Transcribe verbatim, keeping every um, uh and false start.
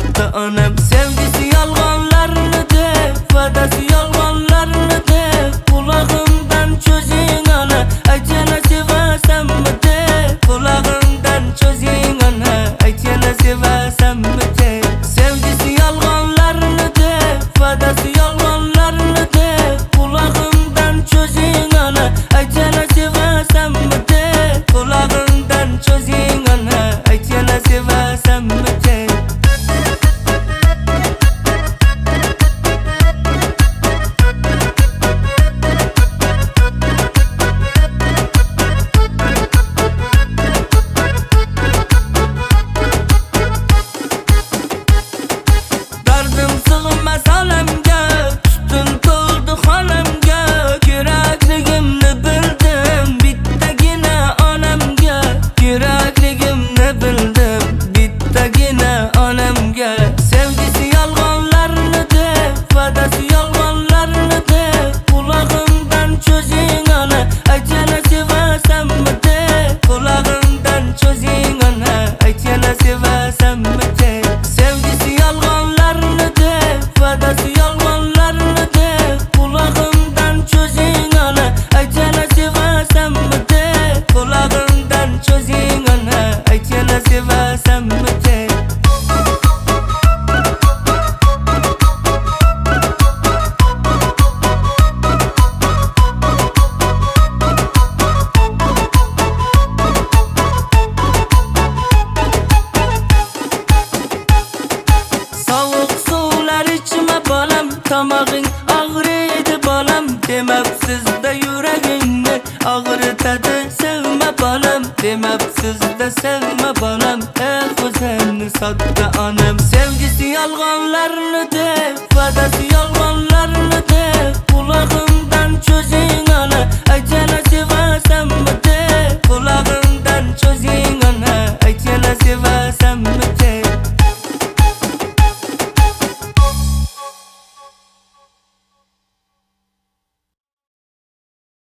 sattı anam. Sevgisi yalganlarını de, vadası yalganlarını de. Kulağımdan çözün ana, aytana sevasem mi de. Kulağımdan çözün ana, aytana sevasem mi de. Sevgisi yalganlarını de, vadası yalganlarını de. Kulağımdan çözün ana, aytana sevasem mi de. Kulağımdan çözün ana, aytana sevasem mi de. Dardım sığmaz alemga, tutun to'ldi xolamga. Kerakligimni bildim, bittagina onamga. Kerakligimni bildim, bittagina onamga. Sevgisi yolg'onlarni de, vadasi yolg'onlarni de. Qulog'imdan cho'zing ona, aytana sevasem mi de. Qulog'imdan cho'zing ona, aytana sevasem mi de. Sevgisi yolg'onlarni de, vadasi yolg'onlarni de. Qulog'imdan cho'zing ona, aytana sevasem mi de. Qulog'imdan cho'zing ona, aytana sevasem mi de. Sovuq suvlar ichma bolam, tomog'ing og'riydi bolam. Demabsizda yuragingni og'ritadi sevma bolam. Demabsizda sevma bolam, eh o'zimni sotdi onam. Sevgisi yolg'onlarni de, vadasi yolg'onlarni de. Qulog'imdan cho'zing ona, aytana sevasem mi